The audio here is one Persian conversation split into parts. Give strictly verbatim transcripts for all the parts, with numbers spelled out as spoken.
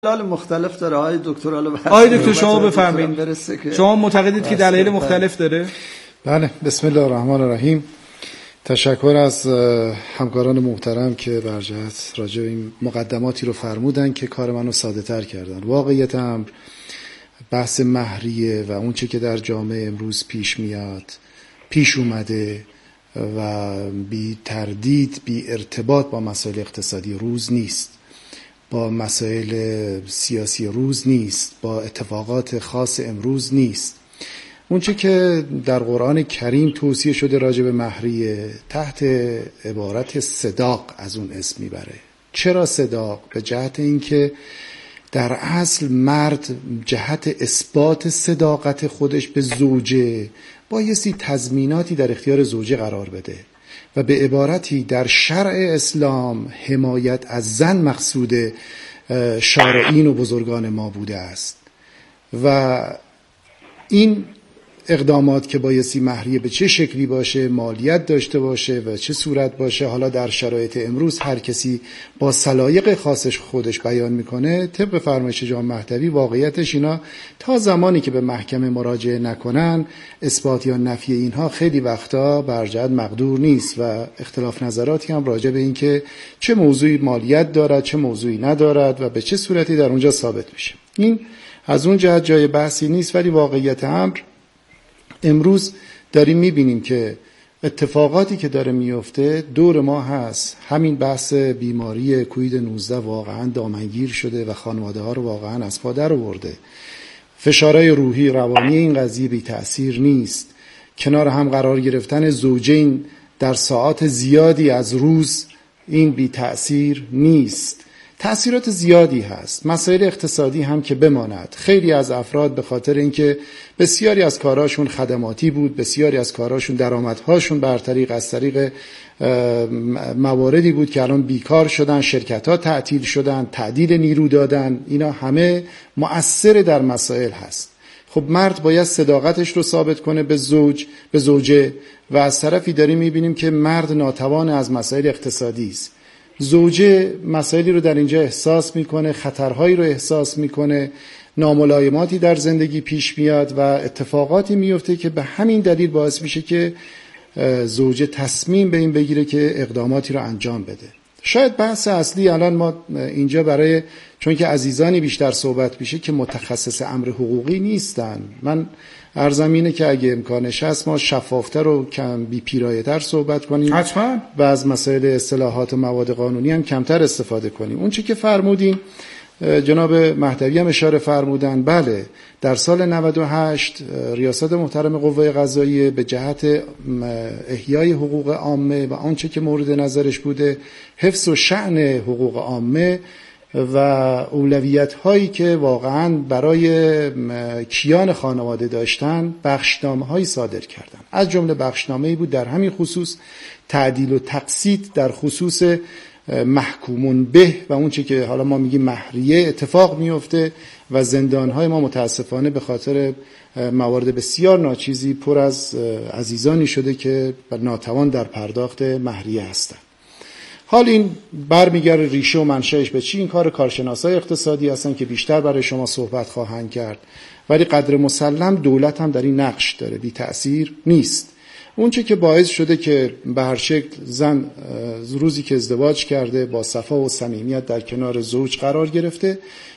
دلایل مختلف داره. آقای دکتر حالا آقای دکتر شما بفرمایید. شما معتقدید که دلایل مختلف داره؟ بله. بسم الله الرحمن الرحیم. تشکر از همکاران محترم که برجهت راجع به این مقدماتی رو فرمودن که کار منو ساده تر کردن. واقعیت امر بحث مهریه و اون چه که در جامعه امروز پیش میاد، پیش اومده و بی تردید بی ارتباط با مسائل اقتصادی روز نیست، با مسائل سیاسی روز نیست، با اتفاقات خاص امروز نیست. اونچه که در قرآن کریم توصیه شده راجع به مهریه تحت عبارت صداق از اون اسم میبره. چرا صداق؟ به جهت اینکه در اصل مرد جهت اثبات صداقت خودش به زوجه بایستی تضمیناتی در اختیار زوجه قرار بده و به عبارتی در شرع اسلام حمایت از زن مقصود شارعین و بزرگان ما بوده است و این اقدامات که بایستی مهریه به چه شکلی باشه، مالیت داشته باشه و چه صورت باشه، حالا در شرایط امروز هر کسی با سلایق خاصش خودش بیان میکنه. طبق فرمایش جان مهدوی واقعیتش اینا تا زمانی که به محکمه مراجعه نکنن اثبات یا نفی اینها خیلی وقتا برجهت مقدور نیست و اختلاف نظراتی هم راجع به این که چه موضوعی مالیت دارد چه موضوعی ندارد و به چه صورتی در اونجا ثابت میشه. این از اون جهت جای بحثی نیست، ولی واقعیت امر امروز داریم میبینیم که اتفاقاتی که داره میفته دور ما هست. همین بحث بیماری کووید نوزده واقعا دامنگیر شده و خانواده ها رو واقعا از پا در آورده. فشارهای روحی روانی این قضیه بی تأثیر نیست. کنار هم قرار گرفتن زوجین در ساعات زیادی از روز این بی تأثیر نیست. تأثیرات زیادی هست. مسائل اقتصادی هم که بماند. خیلی از افراد به خاطر اینکه بسیاری از کاراشون خدماتی بود، بسیاری از کاراشون درآمدهاشون بر طریق از طریق مواردی بود که الان بیکار شدن، شرکت‌ها تعطیل شدن، تعدیل نیرو دادن، اینا همه مؤثر در مسائل هست. خب مرد باید صداقتش رو ثابت کنه به زوج، به زوجه و از طرفی داریم می‌بینیم که مرد ناتوان از مسائل اقتصادی است. زوجه مسائلی رو در اینجا احساس میکنه، خطرهایی رو احساس میکنه، ناملایماتی در زندگی پیش میاد و اتفاقاتی میفته که به همین دلیل باعث میشه که زوجه تصمیم به این بگیره که اقداماتی رو انجام بده. شاید بحث اصلی الان ما اینجا برای چون که عزیزانی بیشتر صحبت میشه که متخصص امر حقوقی نیستن، من عرضم اینه که اگه امکانش هست ما شفافتر و کم بی پیرایه‌تر صحبت کنیم حتما و از مسائل اصطلاحات و مواد قانونی هم کمتر استفاده کنیم. اون چی که فرمودین جناب مهدوی هم اشاره فرمودن، بله در سال نود و هشت ریاست محترم قوه قضاییه به جهت احیای حقوق عامه و آنچه که مورد نظرش بوده حفظ و شأن حقوق عامه و اولویت هایی که واقعا برای کیان خانواده داشتن بخشنامه هایی صادر کردن. از جمله بخشنامه‌ای بود در همین خصوص تعدیل و تقسیط در خصوص محکومون به و اون چه که حالا ما میگیم مهریه اتفاق میفته و زندانهای ما متاسفانه به خاطر موارد بسیار ناچیزی پر از عزیزانی شده که ناتوان در پرداخت مهریه هستند. حال این برمیگره ریشه و منشأش به چی؟ این کار کارشناسای اقتصادی هستن که بیشتر برای شما صحبت خواهند کرد، ولی قدر مسلم دولت هم در این نقش داره، بی تأثیر نیست. اون چه که باعث شده که به هر شکل زن روزی که ازدواج کرده با صفا و صمیمیت در کنار زوج قرار گرفته،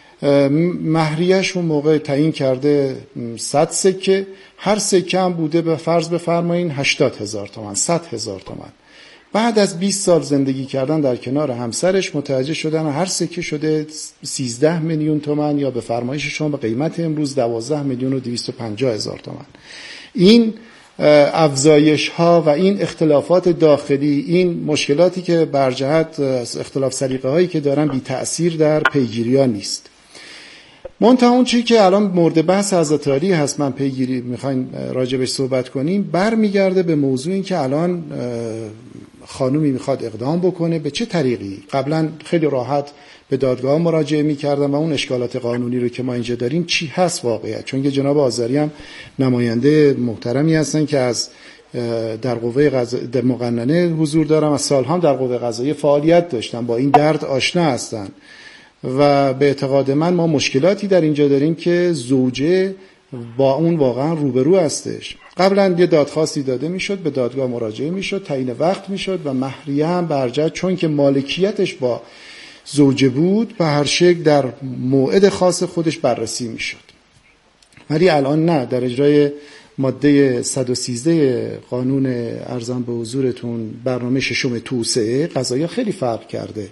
مهریه‌اش اون موقع تعیین کرده صد سکه، هر سکه هم بوده به فرض بفرمایین هشتاد هزار تومان، صد هزار تومان. بعد از بیست سال زندگی کردن در کنار همسرش متوجه شدن هر سکه شده سیزده میلیون تومان یا به فرمایش شما به قیمت امروز دوازده میلیون و دویست و پنجاه هزار تومان. این افزایش ها و این اختلافات داخلی، این مشکلاتی که برجهت اختلاف سلیقه هایی که دارن بی تأثیر در پیگیری ها نیست. منتها اون چی که الان مورد بحث حضرت عالی هست، من پیگیری میخوایم راجبش صحبت کنیم، برمیگرده به موضوع این که الان خانومی میخواد اقدام بکنه به چه طریقی. قبلا خیلی راحت به دادگاه مراجعه میکردن و اون اشکالات قانونی رو که ما اینجا داریم چی هست واقعیت، چون که جناب آذری هم نماینده محترمی هستن که از در قوه قضاییه در مقننه حضور دارم، از سالها در قوه قضاییه فعالیت داشتن، با این درد آشنا هستن و به اعتقاد من ما مشکلاتی در اینجا داریم که زوجه با اون واقعا روبرو هستش. قبلا یه دادخواستی داده میشد، به دادگاه مراجعه میشد، تعیین وقت میشد و مهریه هم برجت چون که مالکیتش با زوجه بود به هر شکل در موعد خاص خودش بررسی میشد. ولی الان نه، در اجرای ماده صد و سیزده قانون ارزان به حضورتون برنامه ششم توسعه قضایا خیلی فرق کرده.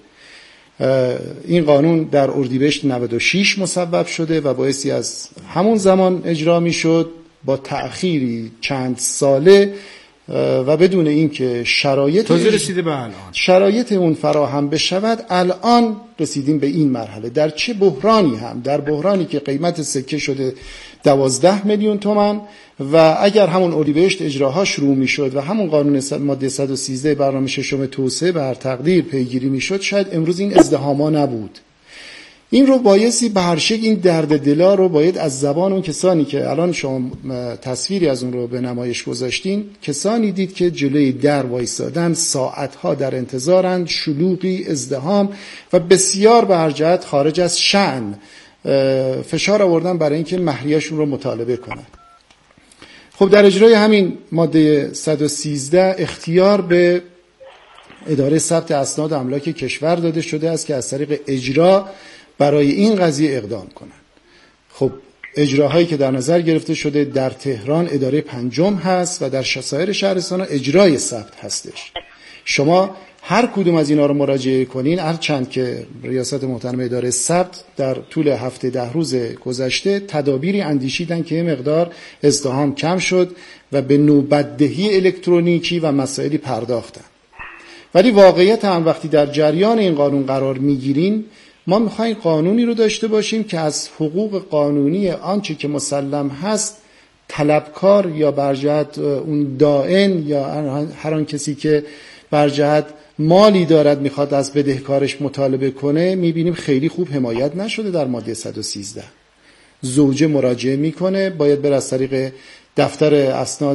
این قانون در اردیبهشت نود و شش مصوب شده و بایستی از همون زمان اجرا میشد با تأخیری چند ساله و بدون اینکه شرایط تازه رسیده به الان شرایط اون فراهم بشود. الان رسیدیم به این مرحله، در چه بحرانی هم، در بحرانی که قیمت سکه شده دوازده میلیون تومان و اگر همون اردیبهشت اجراها شروع میشد و همون قانون ماده صد و سیزده برنامه ششم توسعه به هر تقدیر پیگیری میشد، شاید امروز این ازدحاما نبود. این رو بایستی به هر شکل این درد دلا رو باید از زبان اون کسانی که الان شما تصویری از اون رو به نمایش گذاشتین، کسانی دید که جلوی در وایسادن، ساعتها در انتظارن، شلوغی، ازدحام و بسیار به هر جهت خارج از شأن فشار آوردن برای اینکه مهریه‌شون رو مطالبه کنن. خب در اجرای همین ماده صد و سیزده اختیار به اداره ثبت اسناد املاک کشور داده شده است که از طریق اجرا برای این قضیه اقدام کنند. خب اجراهایی که در نظر گرفته شده در تهران اداره پنجم هست و در سایر شهرستان‌ها اجرای ثبت هستش. شما هر کدوم از اینا رو مراجعه کنین، هر چند که ریاست محترم اداره ثبت در طول هفته ده روز گذشته تدابیری اندیشیدن که این مقدار ازدحام کم شد و به نوبت‌دهی الکترونیکی و مسائلی پرداختن. ولی واقعیت هم وقتی در جریان این قانون قرار میگیرین، ما میخوایم قانونی رو داشته باشیم که از حقوق قانونی آنچه که مسلم هست طلبکار یا برجهت اون دائن یا هر آن کسی که برجهت مالی دارد میخواد از بدهکارش مطالبه کنه، میبینیم خیلی خوب حمایت نشده در ماده صد و سیزده. زوجه مراجعه میکنه، باید بر از طریق دفتر اسناد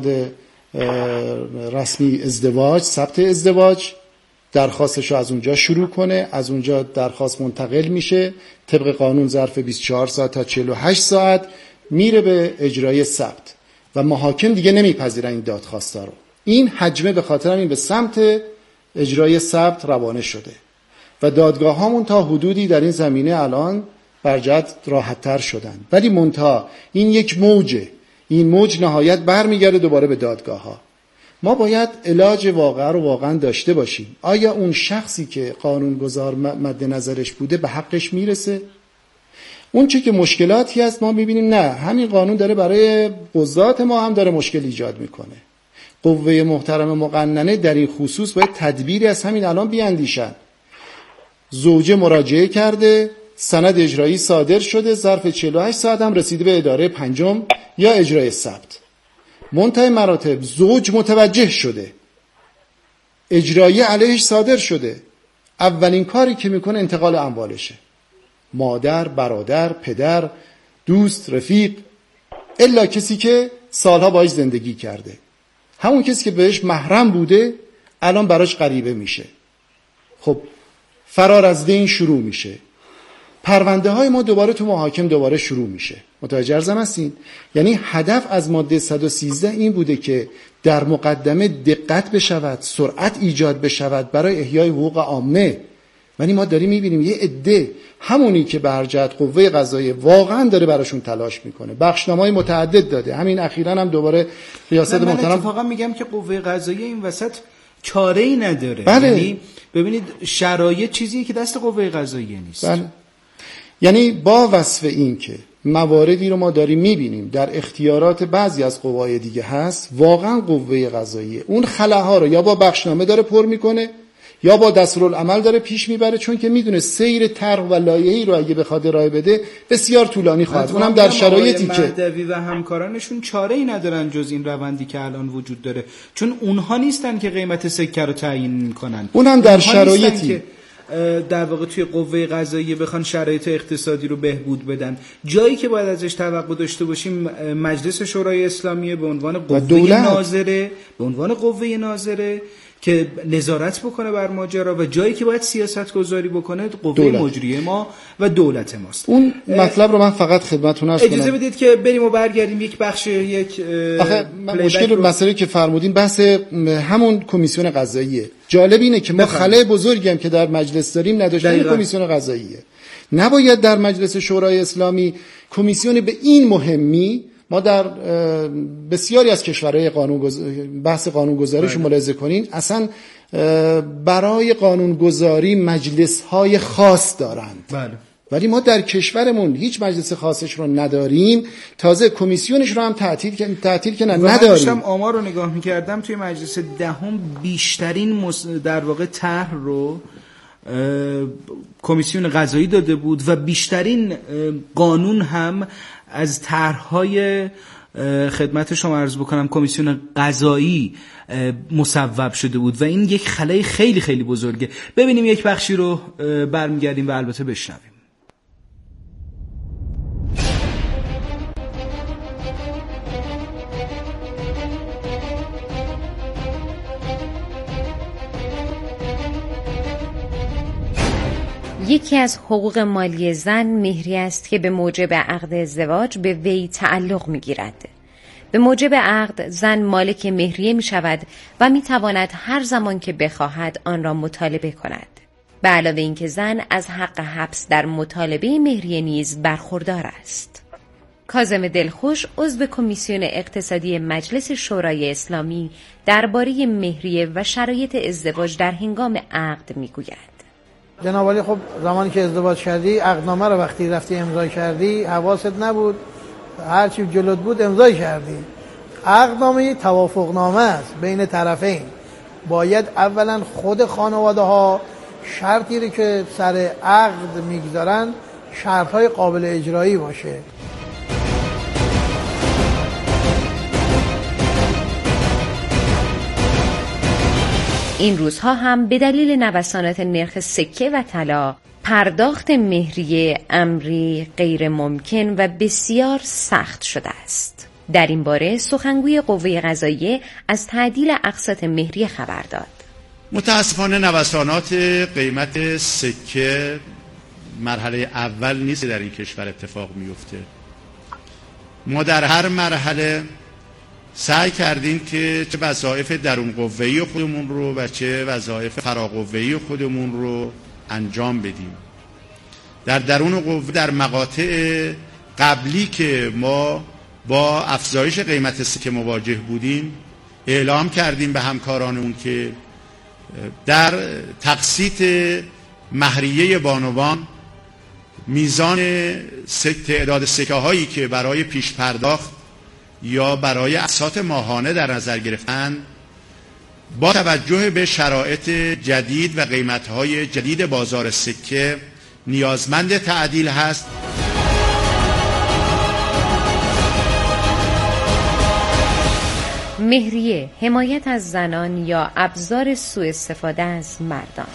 رسمی ازدواج، ثبت ازدواج، درخواستش رو از اونجا شروع کنه، از اونجا درخواست منتقل میشه، طبق قانون ظرف بیست و چهار ساعت تا چهل و هشت ساعت میره به اجرای ثبت و محاکم دیگه نمیپذیرن این دادخواستا رو. این حجمه به خاطر این به سمت اجرای ثبت روانه شده و دادگاه هامون تا حدودی در این زمینه الان برجت راحت تر شدن. ولی منتها این یک موجه، این موج نهایت برمیگرده دوباره به دادگاه ها. ما باید علاج واقعه رو واقعا داشته باشیم. آیا اون شخصی که قانونگذار مد نظرش بوده به حقش میرسه؟ اون چی که مشکلاتی هست ما میبینیم نه، همین قانون داره برای قضات ما هم داره مشکل ایجاد میکنه. قوه محترم مقننه در این خصوص باید تدبیری از همین الان بیاندیشن. زوجه مراجعه کرده، سند اجرایی صادر شده، ظرف چهل و هشت ساعت هم رسیده به اداره پنجم یا اجرای ثبت. منتهی مراتب زوج متوجه شده، اجرایی علیهش صادر شده، اولین کاری که میکنه انتقال اموالشه. مادر، برادر، پدر، دوست، رفیق، الا کسی که سالها باهاش زندگی کرده، همون کسی که بهش محرم بوده الان براش غریبه میشه. خب فرار از دین شروع میشه، پرونده های ما دوباره تو محاکم دوباره شروع میشه. متوجه ارزم هستین؟ یعنی هدف از ماده صد و سیزده این بوده که در مقدمه دقت بشود، سرعت ایجاد بشود برای احیای حقوق عامه. ولی ما داریم میبینیم یه عده همونی که به هر جهت قوه قضاییه واقعا داره براشون تلاش میکنه، بخشنامه‌های متعدد داده. همین اخیراً هم دوباره ریاست محترم، من اتفاقا میگم که قوه قضاییه این وسط چاره‌ای نداره. بله. یعنی ببینید شرایط چیزیه که دست قوه قضاییه نیست. بله. یعنی با وصف این که مواردی رو ما داریم میبینیم در اختیارات بعضی از قوای دیگه هست، واقعا قوه قضاییه اون خلاها رو یا با بخشنامه داره پر میکنه یا با دستورالعمل داره پیش میبره، چون که میدونه سیر طرح و لایحه‌ای رو اگه بخواد ارائه بده بسیار طولانی خواهد، اونم در شرایطی که مهدوی و همکارانشون چاره‌ای ندارن جز این روندی که الان وجود داره، چون اونها نیستن که قیمت سکه رو تعیین میکنن، اونم در شرایطی در واقع توی قوه قضاییه بخوان شرایط اقتصادی رو بهبود بدن. جایی که باید ازش توقع داشته باشیم مجلس شورای اسلامی به عنوان قوه ناظره، به عنوان قوه ناظره که نظارت بکنه بر ماجرا و جایی که باید سیاست گذاری بکنه قوه دولت. مجریه ما و دولت ماست. اون مطلب رو من فقط خدمتتون عرض کنم. اجازه بدید که بریم و برگردیم یک بخش یک آخه مشکل رو... مسئله که فرمودین بحث همون کمیسیون قضاییه. جالب اینه که ما خلأ بزرگی هم که در مجلس داریم نداشتیم کمیسیون قضاییه. نباید در مجلس شورای اسلامی کمیسیون به این مهمی، ما در بسیاری از کشورهای قانون بحث قانونگذاریش ملاحظه کنین اصلا برای قانونگذاری مجلس‌های خاص دارند. بله. ولی ما در کشورمون هیچ مجلس خاصش رو نداریم، تازه کمیسیونش رو هم تعطیل که تعطیل که نداریم. من داشتم آمار رو نگاه می‌کردم توی مجلس دهم بیشترین مص... در واقع طرح رو کمیسیون قضایی داده بود و بیشترین قانون هم از طرح‌های خدمت شما عرض بکنم کمیسیون قضایی مصوب شده بود و این یک خلأ خیلی خیلی بزرگه. ببینیم یک بخشی رو برمیگردیم و البته بشنویم. یکی از حقوق مالی زن مهری است که به موجب عقد ازدواج به وی تعلق می‌گیرد. به موجب عقد زن مالک مهریه می‌شود و می‌تواند هر زمان که بخواهد آن را مطالبه کند. به علاوه اینکه زن از حق حبس در مطالبه مهریه نیز برخوردار است. کاظم دلخوش عضو کمیسیون اقتصادی مجلس شورای اسلامی درباره مهریه و شرایط ازدواج در هنگام عقد می‌گوید. جناب عالی، خب زمانی که ازدواج کردی عقدنامه رو وقتی رفتی امضا کردی حواست نبود، هر چی جلوت بود امضا کردی. عقدنامه توافقنامه است بین طرفین. باید اولا خود خانواده ها شرطی رو که سر عقد میگذارن شرط‌های قابل اجرایی باشه. این روزها هم به دلیل نوسانات نرخ سکه و طلا پرداخت مهریه امری غیر ممکن و بسیار سخت شده است. در این باره سخنگوی قوه قضاییه از تعدیل اقساط مهریه خبر داد. متاسفانه نوسانات قیمت سکه مرحله اول نیست در این کشور اتفاق میفته. ما در هر مرحله سعی کردیم که چه وظایف درون قوه‌ای خودمون رو و چه وظایف فراقوه‌ای خودمون رو انجام بدیم. در درون قوه در مقاطع قبلی که ما با افزایش قیمت سکه مواجه بودیم اعلام کردیم به همکارانمون که در تقسیط مهریه بانوان میزان تعداد سکه هایی که برای پیش پرداخت یا برای اقساط ماهانه در نظر گرفتن با توجه به شرایط جدید و قیمت‌های جدید بازار سکه نیازمند تعدیل هست. مهریه حمایت از زنان یا ابزار سوء استفاده از مردان.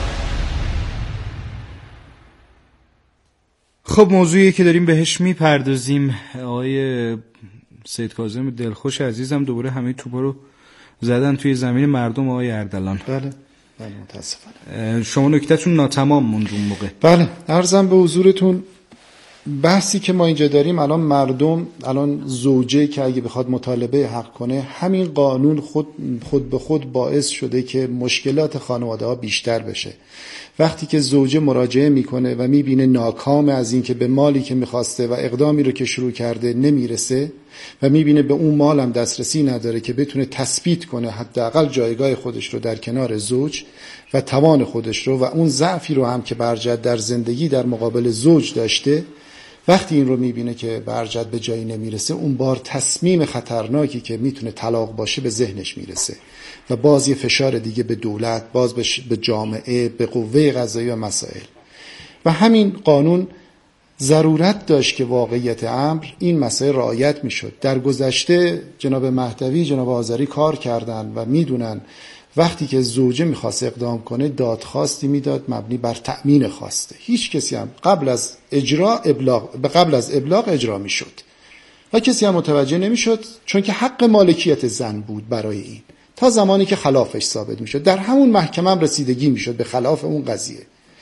خب موضوعی که داریم بهش میپردازیم، آقای سید کاظم دلخوش عزیزم دوباره همه توپا رو زدن توی زمین مردم. آقای اردلان. بله بله متاسفانه شما نکته‌تون ناتمام موند اون موقع. بله عرضم به حضورتون بحثی که ما اینجا داریم الان مردم، الان زوجه که اگه بخواد مطالبه حق کنه، همین قانون خود خود به خود باعث شده که مشکلات خانواده ها بیشتر بشه. وقتی که زوجه مراجعه میکنه و میبینه ناکام از این که به مالی که میخواسته و اقدامی رو که شروع کرده نمیرسه و میبینه به اون مال هم دسترسی نداره که بتونه تثبیت کنه حداقل جایگاه خودش رو در کنار زوج و توان خودش رو و اون ضعفی رو هم که برجت در زندگی در مقابل زوج داشته، وقتی این رو میبینه که برجت به جایی نمیرسه، اون بار تصمیم خطرناکی که میتونه طلاق باشه به ذهنش میرسه و باز یه فشار دیگه به دولت، باز به جامعه، به قوه قضاییه و مسائل. و همین قانون ضرورت داشت که واقعیت امر این مسائل رعایت میشد. در گذشته جناب مهدوی، جناب آذری کار کردن و میدونن وقتی که زوجه میخواست اقدام کنه دادخواستی میداد مبنی بر تأمین خواسته. هیچ کسی هم قبل از اجرا ابلاغ به قبل از ابلاغ اجرا میشد و کسی هم متوجه نمیشد، چون که حق مالکیت زن بود برای این. تا زمانی که خلافش ثابت میشد. در همون محکمه هم رسیدگی میشد به خلاف اون قضیه.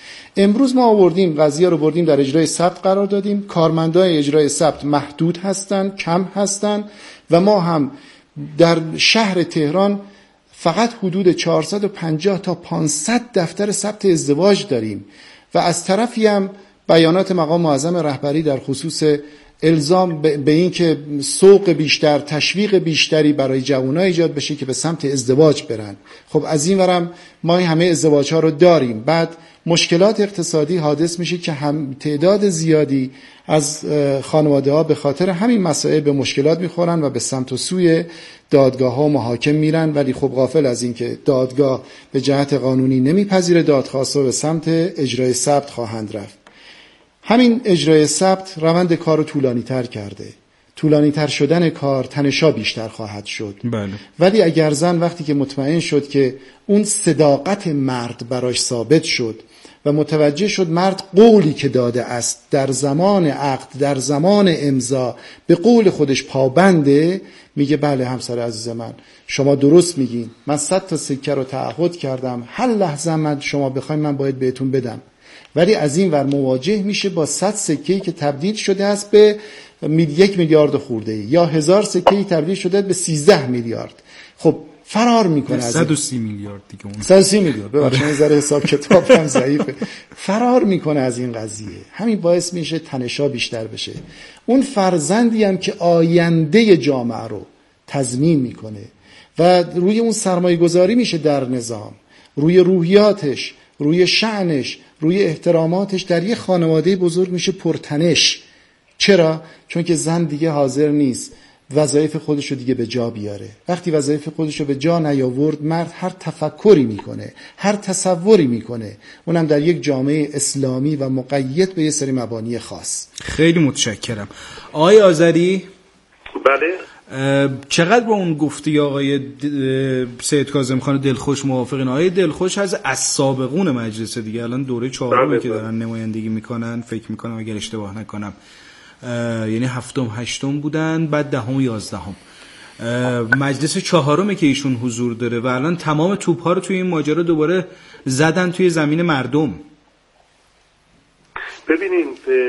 امروز ما آوردیم قضیه رو بردیم در اجرای ثبت قرار دادیم. کارمندای اجرای ثبت محدود هستن، کم هستن و ما هم در شهر تهران فقط حدود چهارصد و پنجاه تا پانصد دفتر ثبت ازدواج داریم و از طرفی هم بیانات مقام معظم رهبری در خصوص الزام به این که سوق بیشتر، تشویق بیشتری برای جوانان ایجاد بشه که به سمت ازدواج برن. خب از این ورم ما همه ازدواج ها رو داریم. بعد مشکلات اقتصادی حادث میشه که هم تعداد زیادی از خانواده ها به خاطر همین مسائل به مشکلات میخورن و به سمت و سوی دادگاه ها و محاکم میرن، ولی خب غافل از این که دادگاه به جهت قانونی نمیپذیره دادخواست و به سمت اجرای ثبت خواهند رفت. همین اجرای ثبت روند کار رو طولانی تر کرده. طولانی تر شدن کار تنشا بیشتر خواهد شد. بله. ولی اگر زن وقتی که مطمئن شد که اون صداقت مرد براش ثابت شد و متوجه شد مرد قولی که داده است در زمان عقد، در زمان امضا به قول خودش پابنده، میگه بله همسر عزیز من شما درست میگین، من صد تا سکه رو تعهد کردم، هر لحظه من شما بخواید من باید بهتون بدم. ولی از این ور مواجه میشه با صد سکه‌ای که تبدیل شده است به یک میلیارد خورده ای یا هزار سکه‌ای تبدیل شده به سیزده میلیارد. خب فرار میکنه از صد و سی میلیارد دیگه اون صد و سی میلیارد ببخشید ذره حساب کتاب هم ضعیفه. فرار میکنه از این قضیه. همین باعث میشه تنشا بیشتر بشه. اون فرزندی هم که آینده جامعه رو تضمین میکنه و روی اون سرمایه گذاری میشه در نظام، روی روحیاتش، روی شأنش، روی احتراماتش در یه خانواده بزرگ میشه پرتنش. چرا؟ چون که زن دیگه حاضر نیست وظایف خودش رو دیگه به جا بیاره. وقتی وظایف خودش رو به جا نیاورد، مرد هر تفکری میکنه، هر تصوری میکنه، اونم در یک جامعه اسلامی و مقید به یه سری مبانی خاص. خیلی متشکرم. آقای آذری؟ بله. چقدر با اون گفتی آقای سید کاظم خان دلخوش موافقین؟ آقای دلخوش از السابقون مجلس دیگه، الان دوره چهارمی که دارن نمایندگی میکنن فکر میکنم اگر اشتباه نکنم، یعنی هفتم هشتم بودن، بعد دهم و یازدهم. مجلس چهارمه که ایشون حضور داره و الان تمام توپ ها رو توی این ماجرا دوباره زدن توی زمین مردم. ببینین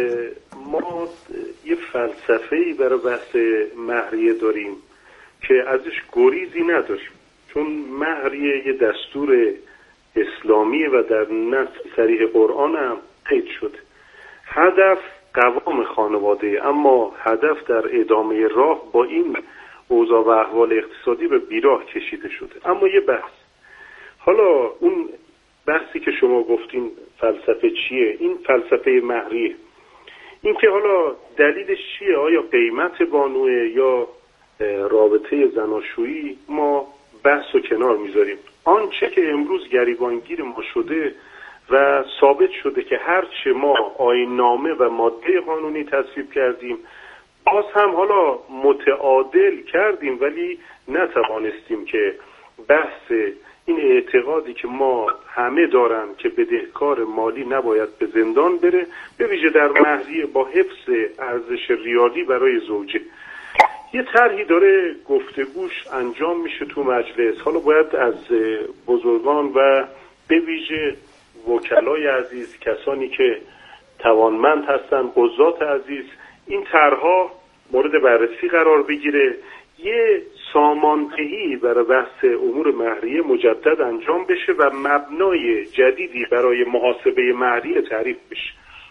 ما یه فلسفه‌ای برای بحث مهریه داریم که ازش گریزی نداریم، چون مهریه یه دستور اسلامیه و در نص صریح قرآن هم قید شده. هدف قوام خانواده، اما هدف در ادامه راه با این اوضاع و احوال اقتصادی به بیراه کشیده شده. اما یه بحث، حالا اون بحثی که شما گفتین فلسفه چیه؟ این فلسفه مهریه، این که حالا دلیلش چیه؟ آیا قیمت بانوه یا رابطه زناشویی؟ ما بحث و کنار میذاریم. آنچه که امروز گریبانگیر ما شده و ثابت شده که هرچه ما آیین‌نامه و ماده قانونی تصویب کردیم باز هم حالا متعادل کردیم، ولی نتوانستیم که بحث این اعتقادی که ما همه دارن که بدهکار مالی نباید به زندان بره، به ویژه در مهریه با حفظ ارزش ریالی برای زوجه. یه طرحی داره گفتگوش انجام میشه تو مجلس. حالا باید از بزرگان و به ویژه وکلای عزیز، کسانی که توانمند هستن، قضات عزیز، این طرحها مورد بررسی قرار بگیره، یه ساماندهی برای بحث امور مهریه مجدد انجام بشه و مبنای جدیدی برای محاسبه مهریه تعریف بشه.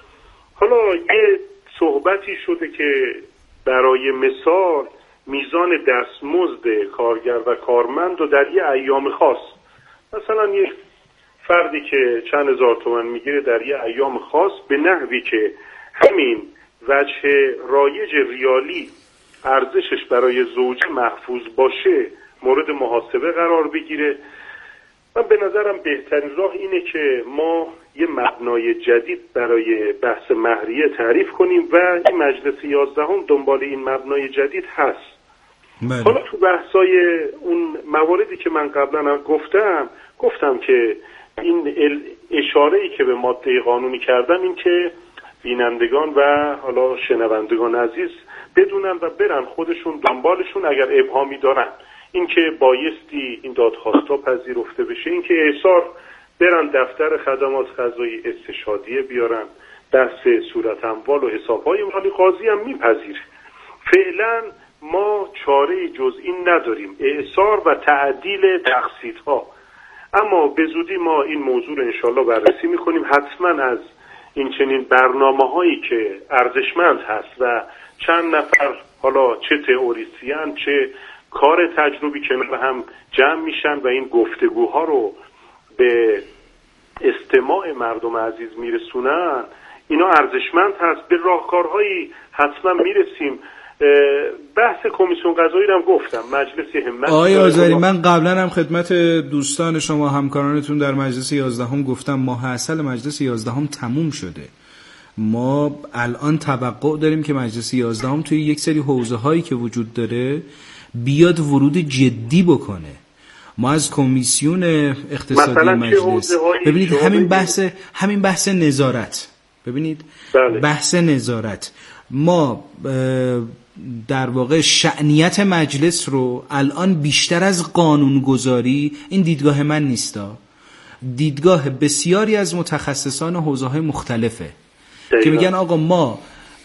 حالا یه صحبتی شده که برای مثال میزان دستمزد کارگر و کارمند رو در یه ایام خاص، مثلا یه فردی که چند هزار تومان میگیره در یه ایام خاص به نحوی که همین وجه رایج ریالی ارزشش برای زوجه محفوظ باشه مورد محاسبه قرار بگیره. من به نظرم بهترین راه اینه که ما یه مبنای جدید برای بحث مهریه تعریف کنیم و این مجلس یازدهم دنبال این مبنای جدید هست. بله. حالا تو بحثای اون مواردی که من قبلا گفتم گفتم که این اشاره‌ای که به ماده قانونی کردم این که بینندگان و حالا شنوندگان عزیز بدونن و برن خودشون دنبالشون اگر ابهامی دارن. اینکه بایستی این دادخواست‌ها پذیرفته بشه، اینکه احصار برن دفتر خدمات قضایی استشهادیه بیارن، بحث صورت اموال و حساب‌های مالی قاضی هم میپذیره. فعلا ما چاره جز این نداریم، احصار و تعدیل تقسیط‌ها. اما به زودی ما این موضوع رو انشالله بررسی میکنیم. حتما از این چنین برنامه‌هایی که ارزشمند هست و چند نفر حالا چه تئوریسین چه کار تجربی کنار هم جمع میشن و این گفتگوها رو به استماع مردم عزیز میرسونن، اینا ارزشمند هست. به راهکارهایی حتما میرسیم. بحث کمیسیون قضایی رو هم گفتم، مجلس همت. آقای آذری، من قبلا هم خدمت دوستان شما همکارانتون در مجلس یازدهم گفتم ماه عسل مجلس یازدهم تموم شده. ما الان توقع داریم که مجلس یازدهم توی یک سری حوزه هایی که وجود داره بیاد ورود جدی بکنه. ما از کمیسیون اقتصادی مجلس ببینید همین بحث همین بحث نظارت، ببینید بله. بحث نظارت، ما در واقع شأنیت مجلس رو الان بیشتر از قانونگذاری، این دیدگاه من نیستا، دیدگاه بسیاری از متخصصان حوزه‌های مختلفه دقیقا. که میگن آقا ما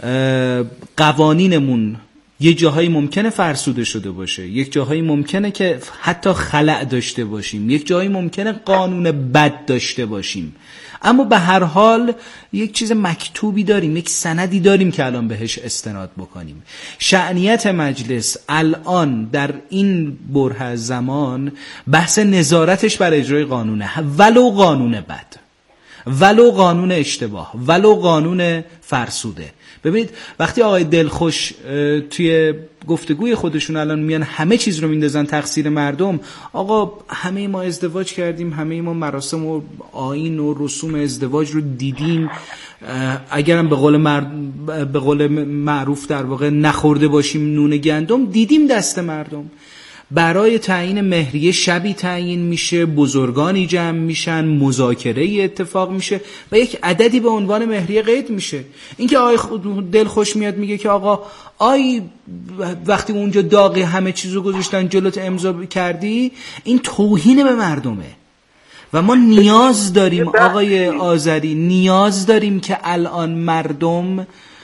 قوانینمون یه جاهایی ممکنه فرسوده شده باشه، یک جاهایی ممکنه که حتی خلأ داشته باشیم، یک جاهایی ممکنه قانون بد داشته باشیم، اما به هر حال یک چیز مکتوبی داریم، یک سندی داریم که الان بهش استناد بکنیم. شأنیت مجلس الان در این بره از زمان بحث نظارتش بر اجرای قانونه، ولو قانون بد، ولو قانون اشتباه، ولو قانون فرسوده. ببینید وقتی آقای دلخوش توی گفتگوی خودشون الان میان همه چیز رو میندازن تقصیر مردم، آقا همه ما ازدواج کردیم، همه ما مراسم و آیین و رسوم ازدواج رو دیدیم، اگرم به قول مرد به قول معروف در واقع نخورده باشیم نون گندم، دیدیم دست مردم. برای تعیین مهریه شبی تعیین میشه، بزرگانی جمع میشن، مذاکره اتفاق میشه و یک عددی به عنوان مهریه قید میشه. اینکه آقای دل خوش میاد میگه که آقا آی وقتی اونجا داغی همه چیزو گذاشتن جلوت امضا کردی، این توهین به مردمه. و ما نیاز داریم آقای آذری، نیاز داریم که الان مردم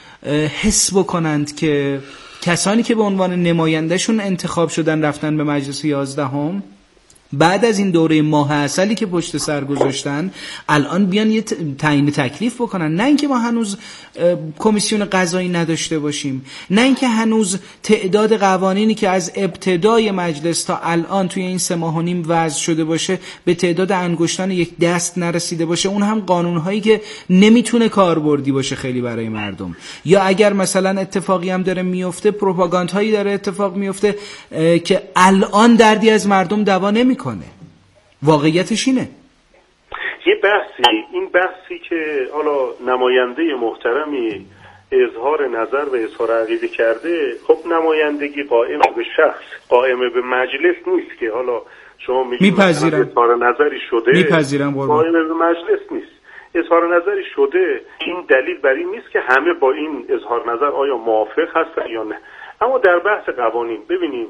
حس بکنند که کسانی که به عنوان نمایندهشون انتخاب شدن رفتن به مجلس یازدهم، بعد از این دوره ماه عسلی که پشت سر گذاشتن الان بیان یه تعیین تکلیف بکنن. نه اینکه ما هنوز کمیسیون قضایی نداشته باشیم، نه اینکه هنوز تعداد قوانینی که از ابتدای مجلس تا الان توی این سه ماه و نیم وضع شده باشه به تعداد انگشتان یک دست نرسیده باشه، اون هم قانونهایی که نمیتونه کاربردی باشه خیلی برای مردم، یا اگر مثلا اتفاقی هم داره میفته پروپاگاندهایی داره اتفاق میفته که الان دردی از مردم دوا نمی کنه. واقعیتش اینه. یه بحثی، این بحثی که حالا نماینده محترمی اظهار نظر و اظهار عقیده کرده، خب نمایندگی قائم به شخص، قائم به مجلس نیست که حالا شما میگید اظهار نظری شده، میپذیرم قائم به مجلس نیست، اظهار نظری شده، این دلیل بر این نیست که همه با این اظهار نظر آیا موافق هستن یا نه. اما در بحث قوانین ببینیم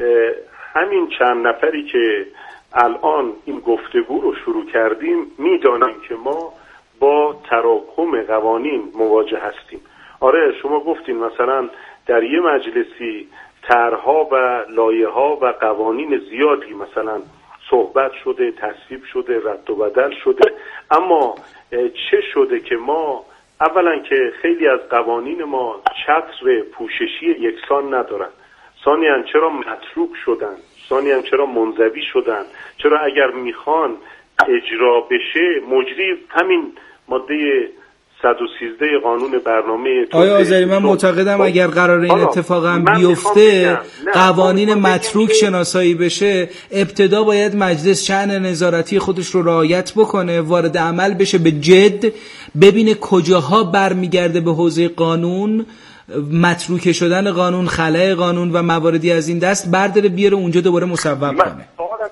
همین چند نفری که الان این گفتگو رو شروع کردیم میدانیم که ما با تراکم قوانین مواجه هستیم. آره شما گفتین مثلا در یه مجلسی طرح‌ها و لایحه‌ها و قوانین زیادی مثلا صحبت شده، تصویب شده، رد و بدل شده، اما چه شده که ما اولا که خیلی از قوانین ما چتر پوششی یکسان ندارن، ثانیاً چرا متروک شدن، ثانیاً چرا منزوی شدن، چرا اگر میخوان اجرا بشه مجری همین ماده صد و سیزده قانون برنامه. آیا آذری من معتقدم اگر قرار این اتفاق هم بیفته قوانین متروک شناسایی بشه، ابتدا باید مجلس شأن نظارتی خودش رو رعایت بکنه، وارد عمل بشه به جد، ببینه کجاها برمیگرده به حوزه قانون، متروک شدن قانون، خلأ قانون و مواردی از این دست برداره بیاره اونجا دوباره مصوب کنه.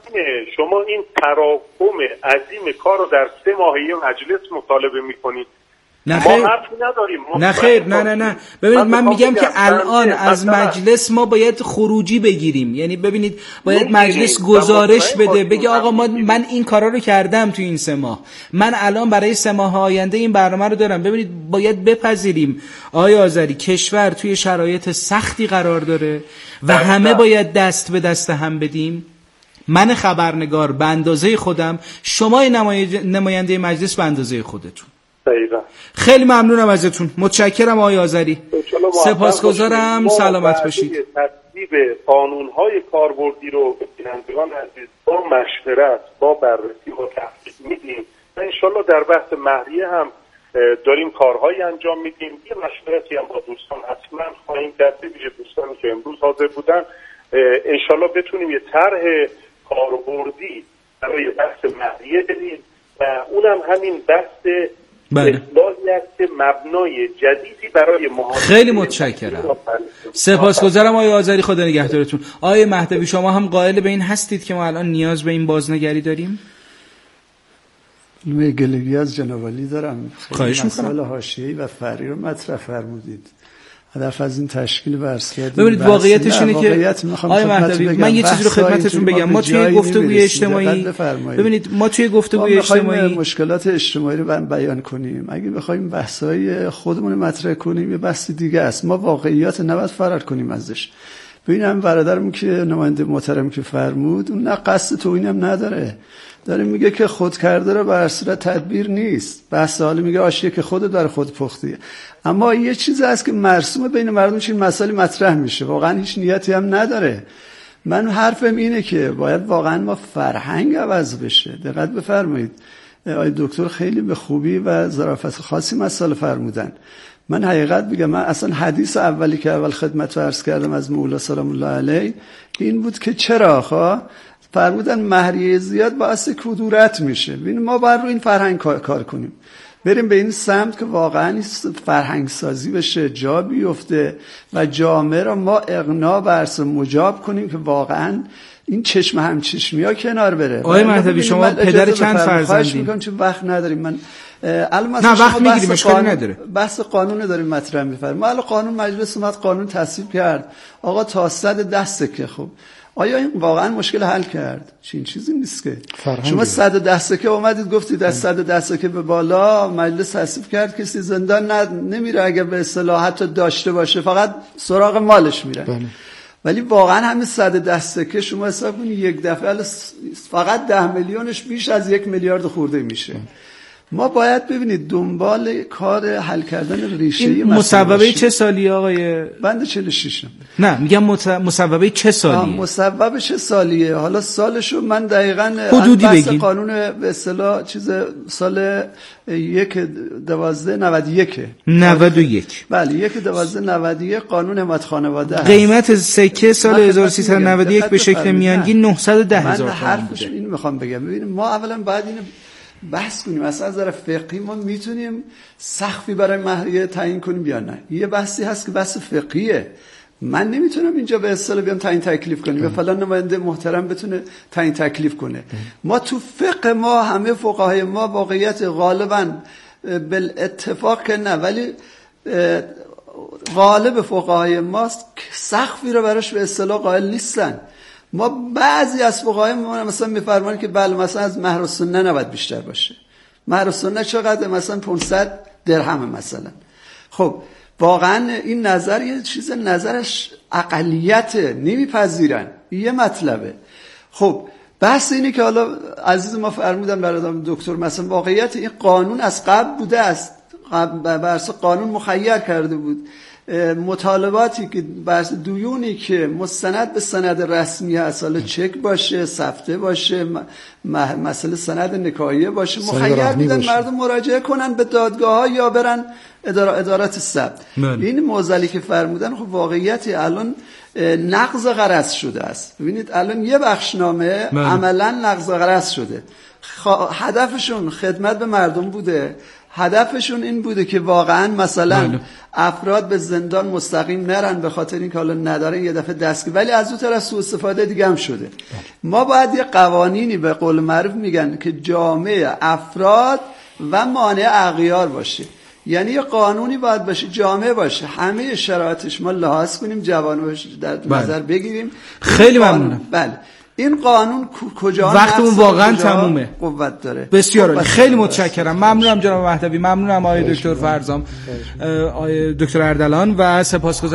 شما این تراکم عظیم کار رو در سه ماهه مجلس مطالبه میکنید. نه خیر. ما حرفی نداریم. نه خیر، نه نه نه ببینید من میگم که الان از مجلس ما باید خروجی بگیریم، یعنی ببینید باید مجلس گزارش بده بگه آقا ما من این کارا رو کردم تو این سه ماه، من الان برای سه ماه آینده این برنامه رو دارم. ببینید باید بپذیریم آقای آذری کشور توی شرایط سختی قرار داره و همه باید دست به دست هم بدیم. من خبرنگار به اندازه خودم، شما نماینده مجلس به اندازه خودتون. دقیقا. خیلی ممنونم ازتون، متشکرم آقای آذری، سپاسگزارم، سلامت باشید. تصویب قانون‌های کاربردی رو بینندگان عزیز با مشورت، با بررسی و تحقیق میدیم و انشالله در بحث مهریه هم داریم کارهایی انجام میدیم. یه مشورتی هم با دوستان حتما خواهیم کرد، ویژه دوستانی که امروز حاضر بودن، انشالله بتونیم یه طرح کاربردی برای بحث مهریه بدیم و اونم همین بحث اصلاحی است که مبنای جدیدی برای محافظت. خیلی متشکرم، سپاسگزارم آقای آذری، خدا نگهدارتون. آقای مهدوی شما هم قائل به این هستید که ما الان نیاز به این بازنگری داریم؟ من گلگی از جناب علی دارم. خواهش می‌کنم. مسائل حاشیه‌ای و فرعی رو مطرح فرمودید. هدف از این تشکیل ورس کردیم. ببینید واقعیتش اینه که آقای مهدوی من یه چیزی رو خدمتتون بگم، ما توی گفتگوی اجتماعی ببینید ما توی گفتگوی اجتماعی مشکلات اجتماعی رو بیان کنیم. اگه بخوایم بحث‌های خودمون مطرح کنیم یه بحث دیگه است. ما واقعیات نباید فرار کنیم ازش. ببینم برادرم که نماینده محترم که فرمود اون نه قصد توهین هم نداره، داره میگه که خود کرده رو بر صورت تدبیر نیست. بحث حالا میگه آشیه که خودت در خود پختیه. اما یه چیزی هست که مرسوم بین مردم چین مسائل مطرح میشه، واقعا هیچ نیتی هم نداره. من حرفم اینه که باید واقعا ما فرهنگ عوض بشه. دقت بفرمایید آقای دکتر خیلی به خوبی و ظرافت خاصی مسائل فرمودن. من حقیقت بگم من اصلا حدیث اولی که اول خدمت رو عرض کردم از مولا سلام الله علیه این بود که چرا خواه فرمودن مهریه زیاد باعث کدورت میشه. ببین ما باید رو این فرهنگ کار کنیم، بریم به این سمت که واقعا فرهنگ سازی بشه، جا بیفته و جامعه رو ما اقناع برس مجاب کنیم که واقعا این چشم هم چشمی ها کنار بره. آقای مهدوی شما پدر چند فرزندین؟ میکنم چون وقت نداریم. من الان نه وقت میگیریم، اشکالی نداره. بحث قانون داریم مطرح می‌فرماییم. ما الان قانون مجلس اومد قانون تصویب کرد آقا تا صد ده سکه. خب آیا این واقعا مشکل حل کرد؟ چین چیزی نیست که شما صد و ده سکه اومدید گفتید از صد و ده سکه به بالا مجلس تصویب کرد کسی زندان نمیره اگه به اصطلاح حتی داشته باشه، فقط سراغ مالش میره. بله. ولی واقعا همین صد و ده سکه شما حساب کنید یک دفعه فقط ده میلیونش بیش از یک میلیارد خورده میشه. بله. ما باید ببینید دنبال کار حل کردن ریشه مصوبه چه سالی آقای بنده چهل و شش ام. نه میگم مصوبه چه سالیه؟ مصوبه چه سالیه؟ حالا سالشو من دقیقاً حدودی بگین. قانون به اصطلاح چیز سال یک دوازده نود و یک نود و یک بله یک دوازده نود و یک قانون حمایت خانواده هست. قیمت سکه سال هزار و سیصد و نود و یک به شکل میانگین نهصد و ده هزار تومان بوده. من اینو میخوام بگم ببینید ما اولا باید اینو بحث کنیم اصلا از نظر فقهی ما میتونیم سقفی برای مهریه تعیین کنیم یا نه. یه بحثی هست که بحث فقهیه، من نمیتونم اینجا به اصطلاح بیام تعیین تکلیف کنیم یا فلان نماینده محترم بتونه تعیین تکلیف کنه. ما تو فقه ما همه فقهای ما واقعیت غالبا بالاتفاق که نه ولی غالب فقهای ما سقفی رو براش به اصطلاح قائل نیستن. ما بعضی از فقهای ما مثلا میفرمایند که بله مثلا از مهر السنه نباید بیشتر باشه. مهر السنه چقدر؟ مثلا پانصد درهم مثلا. خب واقعا این نظر یه چیز نظرش اقلیت نمیپذیرن، یه مطلبه. خب بحث اینه که حالا عزیز ما فرمودن برادرم دکتر مثلا واقعیت این قانون از قبل بوده است، بر اساس قانون مخیر کرده بود مطالباتی که بحث دیونی که مستند به سند رسمی هست، حالا چک باشه، سفته باشه، مسئله سند نکاحیه باشه، مخیر بودن مردم مراجعه کنن به دادگاه ها یا برن ادار ادارات ثبت. این موزلی که فرمودن خب واقعیتی الان نقض غرض شده است. ببینید الان یه بخشنامه عملا نقض غرض شده. هدفشون خدمت به مردم بوده، هدفشون این بوده که واقعا مثلا بله. افراد به زندان مستقیم نرن به خاطر اینکه حالا نداره یه دفعه دستگیر، ولی از اون طرف سوء استفاده دیگه هم شده. بله. ما باید یه قوانینی به قول معروف میگن که جامعه افراد و مانع اغیار باشه. یعنی یه قانونی باید باشه، جامعه باشه، همه شرایطش ما لحاظ کنیم، جوانوش در نظر بگیریم. خیلی ممنونم. بله این قانون کجا وقتمون واقعا تمومه، قوت داره. بسیار عالی، خیلی متشکرم. ممنونم جناب مهدوی، ممنونم آقای دکتر فرزام، آقای دکتر اردلان و سپاسگزارم